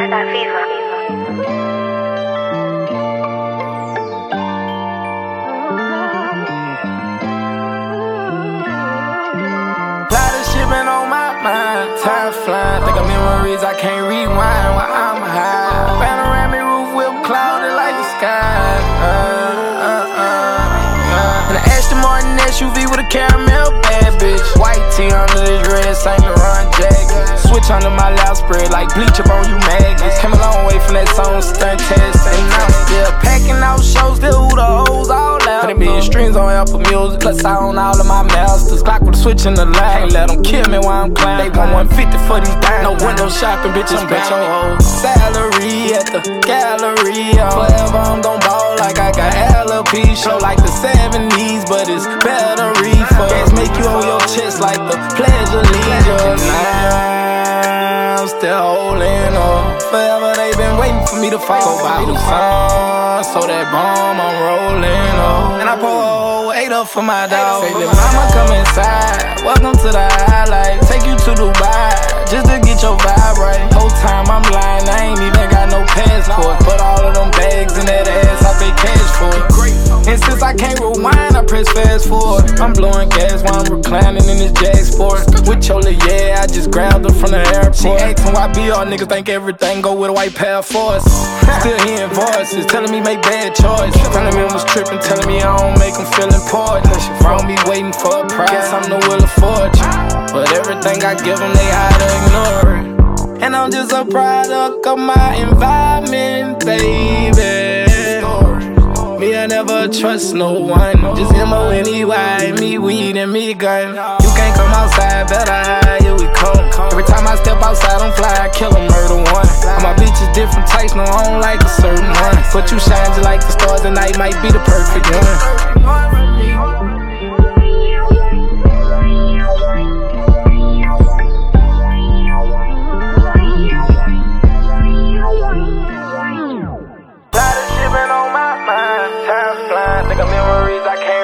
got fever. Lot of shit been on my mind. Time flying, think of memories I can't rewind while I'm high. Panoramic roof whip clouded like the sky. And an Aston Martin SUV with a caramel bad bitch. White tee under this red Saint Laurent jacket. Switch under my loud spread like bleach up on you maggots. Came a long way from that song stunt test. And I'm still packing out shows, still who the hoes all out. 100 million streams on Apple Music, plus I own all of my masters. Glock with a switch in the line, can't let them kill me while I'm climbing. They want 150 for these dimes. No window shopping, bitches bet your whole salary at the gallery. Forever I'm gon' ball like I got alopecia. Like the 70s, but it's better reefer. Gas make you on your chest like the Pledge of Allegiance. I'm still holding on. Forever they been waiting for me to fall. Go by the sun, so that bomb I'm rolling on. And I pour 8 up for my dog. Say, little mama, come inside. Welcome to the highlight. Take you to Dubai, just to get your vibe right. Whole time I'm lying, I ain't even got no passport. Put all of them bags in that ass, I pay cash for it. And since I can't rewind, I press fast forward. I'm blowing gas while I'm reclining in this Jag Sport. With Chola, yeah, I just grabbed her from the airport. She asking why BR niggas think everything go with a white pair for us. Still hearing voices telling me make bad choices. Telling me I was tripping, telling me I don't make them feel important. Wrong me waiting for a prize, guess I'm the Wheel of Fortune. But everything I give them, they hide to ignore it. And I'm just a product of my environment, baby. Me, I never trust no one. Just MONEY, me weed and me gun. You can't come outside, better hide, here we come. Every time I step outside, I'm fly, I kill 'em, murder one. All my bitches different types, no, I don't like a certain one. But you shine just like the stars, and night might be the perfect one. Lot of shit been on my mind. Time flying, think of memories I can't